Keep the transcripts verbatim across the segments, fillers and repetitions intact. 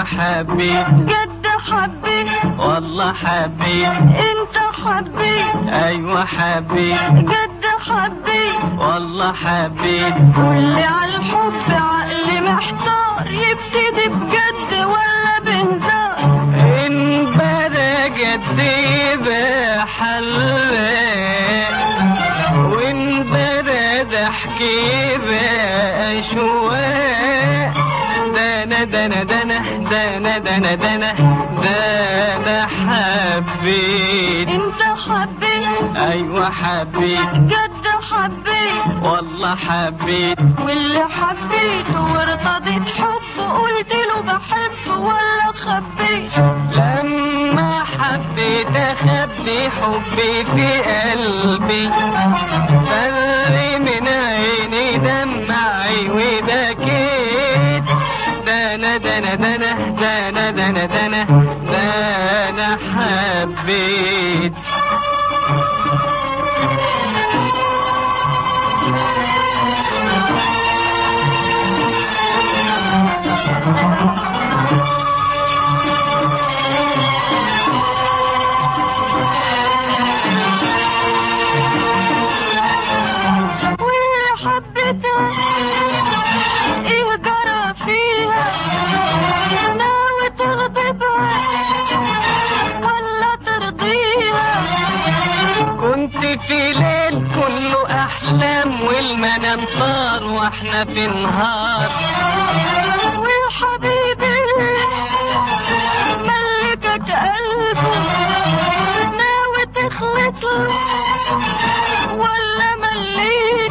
حبيت جد حبيت والله حبيت انت حبيت ايوه حبيت جد حبيت والله حبيت قولي عالحب عقلي محتار يبتدي بجد ولا بهزار ان بدا جد يبقى حلال وان بدا ضحك يبقى شواق دانا دانا دانا دانا دانا دانا دانا حبيت انت حبيت ايوه حبيت جد حبيت والله حبيت واللي حبيته وارتضيت حب قلت له بحب ولا خبيت لما حبيت اخبي حبي في قلبي فري من عيني دمعي وبكيت دانا دانا دانا دانا دانا دانا دانا حبيت ايه جرى فيها ناوي تغضبها ولا ترضيها كنت في ليل كله احلام والمنام طار واحنا في نهار وحبيبي ملكك قلبه ناوي تخلص ولا مليت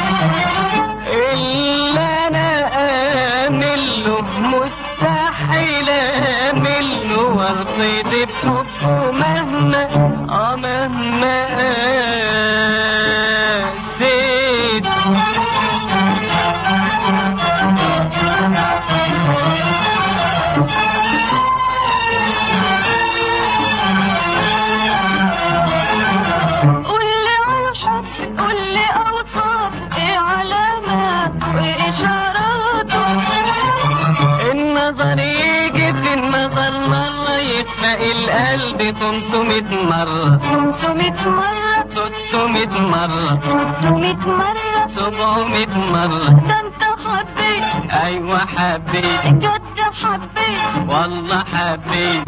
اللي انا امل له مستحيل امل له وارتضي بحبه مهما اه مهما قسيت قولي عالحب قولي اوصاف ايه علامات وايه اشاراته النظر يجي في النظر مرة يخفق القلب خمسمية مرة خمسمية مرة ستمية مرة ستمية مرة سبعمية مرة ده انت حبيت ايوه حبيت جد حبيت والله حبيت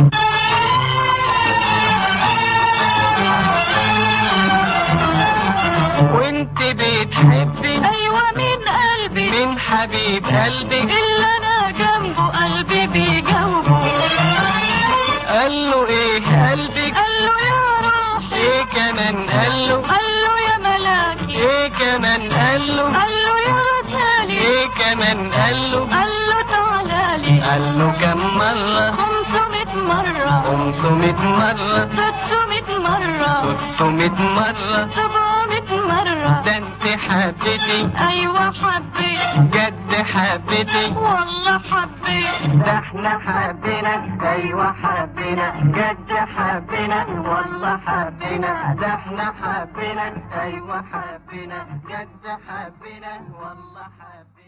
وانت بتحبي ايوه من قلبي من حبيب قلبي اللي انا جنبه قلبي بيجاوبه قال له ايه قلبك قال له يا روحي ايه كمان قال له قال له يا ملاكي ايه كمان قال له قال له يا غزالي ايه كمان قال له قال له تعالالي قال له كم مرة خمسمية مرة خمسمية مرة ستمية مرة ستمية مرة سبعمية مرة ده انت حبيتي ايوه حبيت جد حبيتي والله حبيت ده احنا حبينا ايوه حبينا جد حبينا والله حبينا ده احنا حبينا ايوه حبينا جد حبينا والله حبينا